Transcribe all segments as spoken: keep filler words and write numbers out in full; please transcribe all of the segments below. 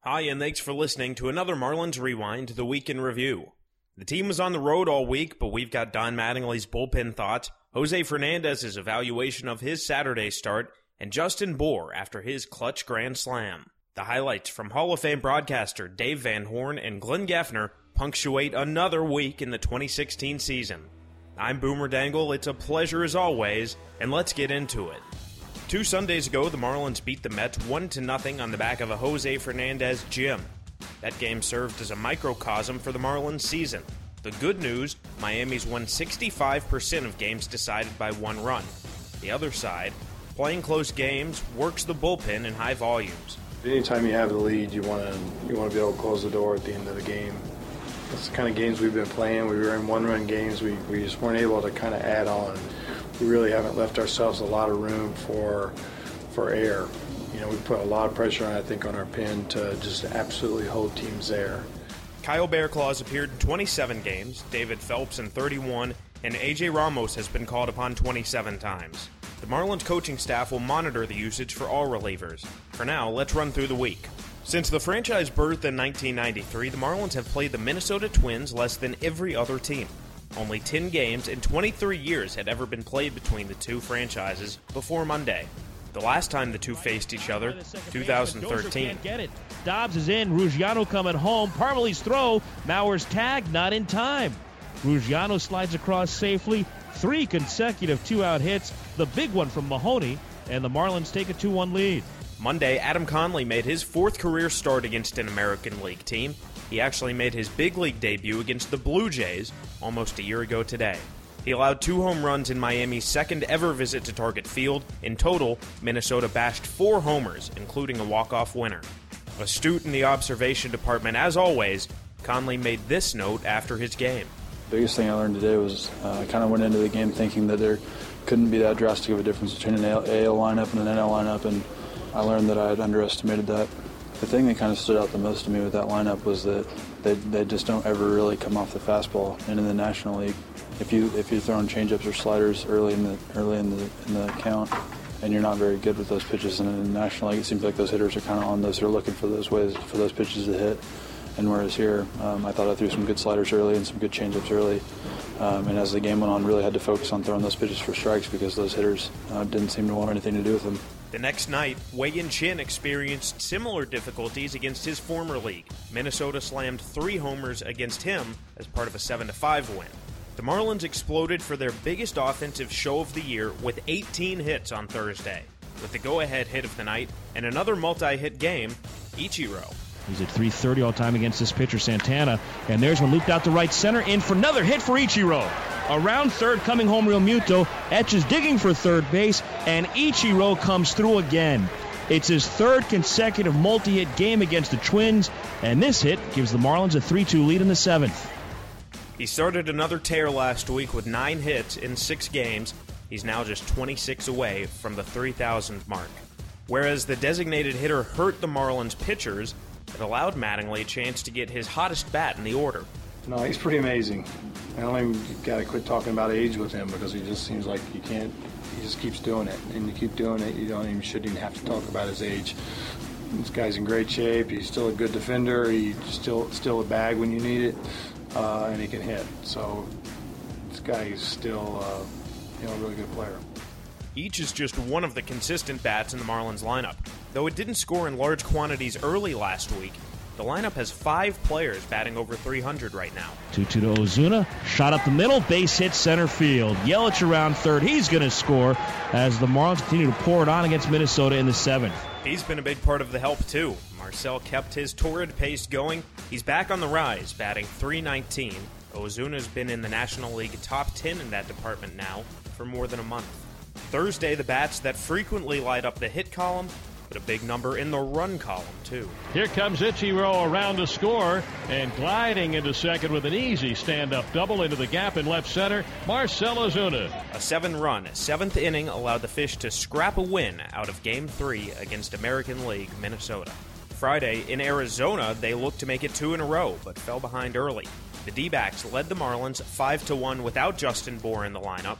Hi, and thanks for listening to another Marlins Rewind, the Week in Review. The team was on the road all week, but we've got Don Mattingly's bullpen thoughts, Jose Fernandez's evaluation of his Saturday start, and Justin Bour after his clutch grand slam. The highlights from Hall of Fame broadcaster Dave Van Horn and Glenn Geffner punctuate another week in the twenty sixteen season. I'm Boomer Dangle, it's a pleasure as always, and let's get into it. Two Sundays ago, the Marlins beat the Mets one to nothing on the back of a Jose Fernandez gym. That game served as a microcosm for the Marlins season. The good news, Miami's won sixty-five percent of games decided by one run. The other side, playing close games, works the bullpen in high volumes. Anytime you have the lead, you want to you want to be able to close the door at the end of the game. That's the kind of games we've been playing. We were in one-run games. We, we just weren't able to kind of add on. We really haven't left ourselves a lot of room for for air. You know, we put a lot of pressure, I think, on our pen to just absolutely hold teams there. Kyle Bearclaws appeared in twenty-seven games, David Phelps in thirty-one, and A J Ramos has been called upon twenty-seven times. The Marlins coaching staff will monitor the usage for all relievers. For now, let's run through the week. Since the franchise birth in nineteen ninety-three, the Marlins have played the Minnesota Twins less than every other team. Only ten games in twenty-three years had ever been played between the two franchises before Monday. The last time the two faced each other, two thousand thirteen. Can't get it. Dobbs is in. Ruggiano coming home. Parmalee's throw. Mauer's tag, not in time. Ruggiano slides across safely. Three consecutive two-out hits. The big one from Mahoney, and the Marlins take a two one lead. Monday, Adam Conley made his fourth career start against an American League team. He actually made his big league debut against the Blue Jays almost a year ago today. He allowed two home runs in Miami's second ever visit to Target Field. In total, Minnesota bashed four homers, including a walk-off winner. Astute in the observation department as always, Conley made this note after his game. The biggest thing I learned today was uh, I kind of went into the game thinking that there couldn't be that drastic of a difference between an A L lineup and an N L lineup, and I learned that I had underestimated that. The thing that kind of stood out the most to me with that lineup was that they, they just don't ever really come off the fastball. And in the National League, if you if you're throwing changeups or sliders early in the early in the in the count, and you're not very good with those pitches, and in the National League, it seems like those hitters are kind of on those. They're looking for those ways for those pitches to hit. And whereas here, um, I thought I threw some good sliders early and some good changeups early. Um, and as the game went on, really had to focus on throwing those pitches for strikes because those hitters uh, didn't seem to want anything to do with them. The next night, Wei-Yin Chin experienced similar difficulties against his former league. Minnesota slammed three homers against him as part of a seven to five win. The Marlins exploded for their biggest offensive show of the year with eighteen hits on Thursday. With the go-ahead hit of the night and another multi-hit game, Ichiro. He's at three thirty all-time against this pitcher, Santana. And there's one looped out to right center. In for another hit for Ichiro. Around third, coming home Real Muto. Etch is digging for third base, and Ichiro comes through again. It's his third consecutive multi-hit game against the Twins, and this hit gives the Marlins a three two lead in the seventh. He started another tear last week with nine hits in six games. He's now just twenty-six away from the three thousand mark. Whereas the designated hitter hurt the Marlins pitchers, it allowed Mattingly a chance to get his hottest bat in the order. No, he's pretty amazing. I don't even got to quit talking about age with him because he just seems like you can't. He just keeps doing it, and you keep doing it. You don't even shouldn't even have to talk about his age. This guy's in great shape. He's still a good defender. He's still still a bag when you need it, uh, and he can hit. So this guy is still, uh, you know, a really good player. Each is just one of the consistent bats in the Marlins lineup. Though it didn't score in large quantities early last week, the lineup has five players batting over three hundred right now. two two to Ozuna. Shot up the middle. Base hit center field. Yelich around third. He's going to score as the Marlins continue to pour it on against Minnesota in the seventh. He's been a big part of the help, too. Marcel kept his torrid pace going. He's back on the rise, batting three nineteen. Ozuna's been in the National League top ten in that department now for more than a month. Thursday, the bats that frequently light up the hit column put a big number in the run column, too. Here comes Ichiro around to score, and gliding into second with an easy stand-up double into the gap in left center, Marcell Ozuna. A seven-run, seventh inning allowed the Fish to scrap a win out of Game three against American League Minnesota. Friday, in Arizona, they looked to make it two in a row, but fell behind early. The D-backs led the Marlins five to one without Justin Bour in the lineup.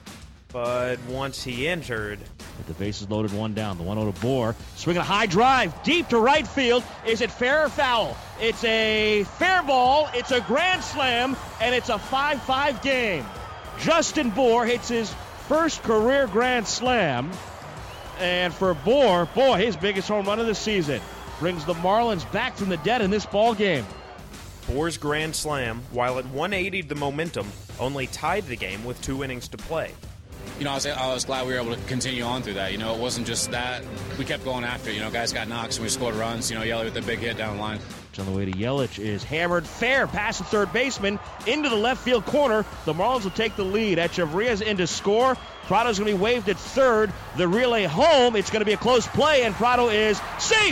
but once he entered... With the bases loaded, one down, the one oh to Bohr. Swinging a high drive, deep to right field. Is it fair or foul? It's a fair ball, it's a grand slam, and it's a five five game. Justin Bohr hits his first career grand slam. And for Bohr, boy, his biggest home run of the season. Brings the Marlins back from the dead in this ball game. Bohr's grand slam, while it one eightied the momentum, only tied the game with two innings to play. You know, I was, I was glad we were able to continue on through that. You know, it wasn't just that. We kept going after it. You know, guys got knocks and we scored runs. You know, Yelich with the big hit down the line. On the way to Yelich is hammered fair past the third baseman into the left field corner. The Marlins will take the lead. Echeverria's in to score. Prado's going to be waved at third. The relay home. It's going to be a close play, and Prado is safe.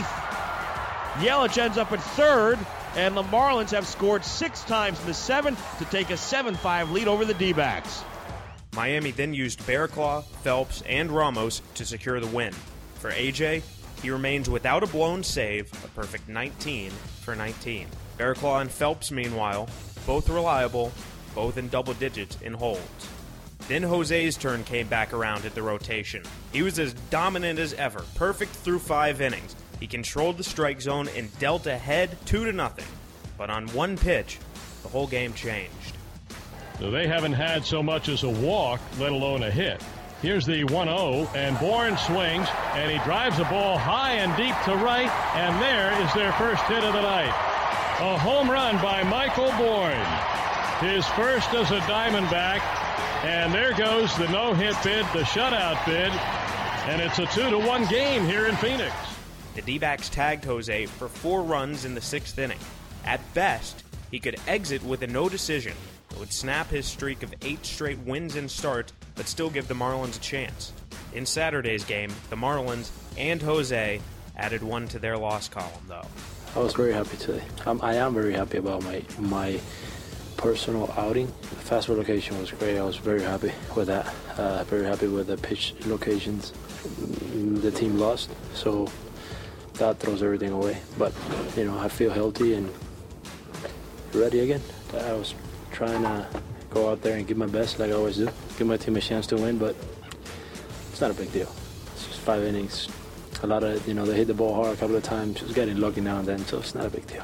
Yelich ends up at third, and the Marlins have scored six times in the seventh to take a seven five lead over the D-backs. Miami then used Bearclaw, Phelps, and Ramos to secure the win. For A J, he remains without a blown save, a perfect nineteen for nineteen. Bearclaw and Phelps, meanwhile, both reliable, both in double digits in holds. Then Jose's turn came back around at the rotation. He was as dominant as ever, perfect through five innings. He controlled the strike zone and dealt ahead two to nothing. But on one pitch, the whole game changed. So they haven't had so much as a walk, let alone a hit. Here's the one oh, and Bourne swings, and he drives the ball high and deep to right, and there is their first hit of the night. A home run by Michael Bourne. His first as a Diamondback, and there goes the no-hit bid, the shutout bid, and it's a two to one game here in Phoenix. The D-backs tagged Jose for four runs in the sixth inning. At best, he could exit with a no decision. It would snap his streak of eight straight wins and starts, but still give the Marlins a chance. In Saturday's game, the Marlins and Jose added one to their loss column, though. I was very happy today. Um, I am very happy about my my personal outing. The fastball location was great. I was very happy with that. Uh, very happy with the pitch locations. The team lost, so that throws everything away. But, you know, I feel healthy and ready again. I was trying to go out there and give my best like I always do. Give my team a chance to win, but it's not a big deal. It's just five innings. A lot of, you know, they hit the ball hard a couple of times. Just getting lucky now and then, so it's not a big deal.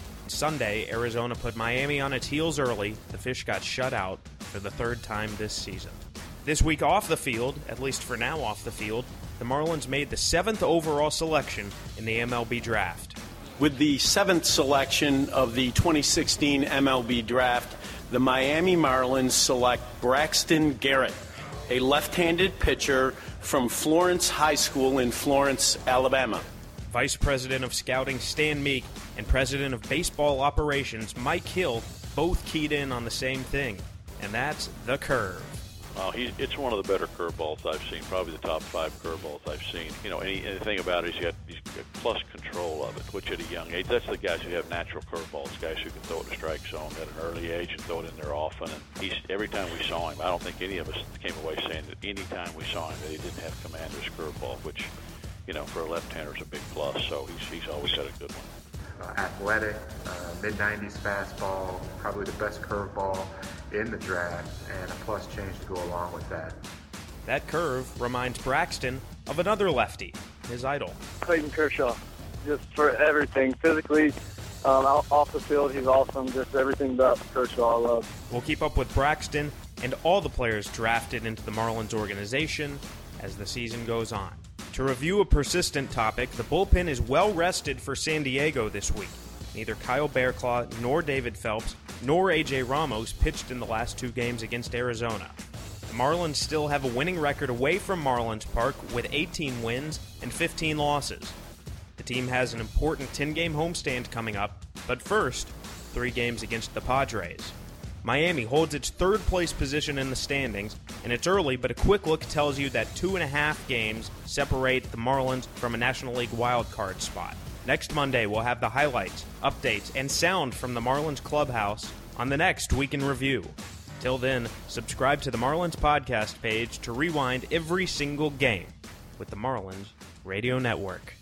Sunday, Arizona put Miami on its heels early. The Fish got shut out for the third time this season. This week off the field, at least for now off the field, the Marlins made the seventh overall selection in the M L B draft. With the seventh selection of the twenty sixteen M L B draft, the Miami Marlins select Braxton Garrett, a left-handed pitcher from Florence High School in Florence, Alabama. Vice President of Scouting Stan Meek and President of Baseball Operations Mike Hill both keyed in on the same thing, and that's the curve. Uh, he, it's one of the better curveballs I've seen, probably the top five curveballs I've seen. You know, any, anything about it is he's got, he's got plus control of it, which at a young age, that's the guys who have natural curveballs, guys who can throw it to strike zone at an early age and throw it in there often. And he's, every time we saw him, I don't think any of us came away saying that any time we saw him that he didn't have command of his curveball, which, you know, for a left-hander is a big plus, so he's, he's always had a good one. Uh, athletic, uh, mid nineties fastball, probably the best curveball in the draft, and a plus change to go along with that. That curve reminds Braxton of another lefty, his idol. Clayton Kershaw, just for everything. Physically, um, off the field, he's awesome. Just everything about Kershaw I love. We'll keep up with Braxton and all the players drafted into the Marlins organization as the season goes on. To review a persistent topic, the bullpen is well rested for San Diego this week. Neither Kyle Bearclaw nor David Phelps nor A J Ramos pitched in the last two games against Arizona. The Marlins still have a winning record away from Marlins Park with eighteen wins and fifteen losses. The team has an important ten-game homestand coming up, but first, three games against the Padres. Miami holds its third-place position in the standings, and it's early, but a quick look tells you that two and a half games separate the Marlins from a National League wildcard spot. Next Monday, we'll have the highlights, updates, and sound from the Marlins clubhouse on the next Week in Review. Till then, subscribe to the Marlins podcast page to rewind every single game with the Marlins Radio Network.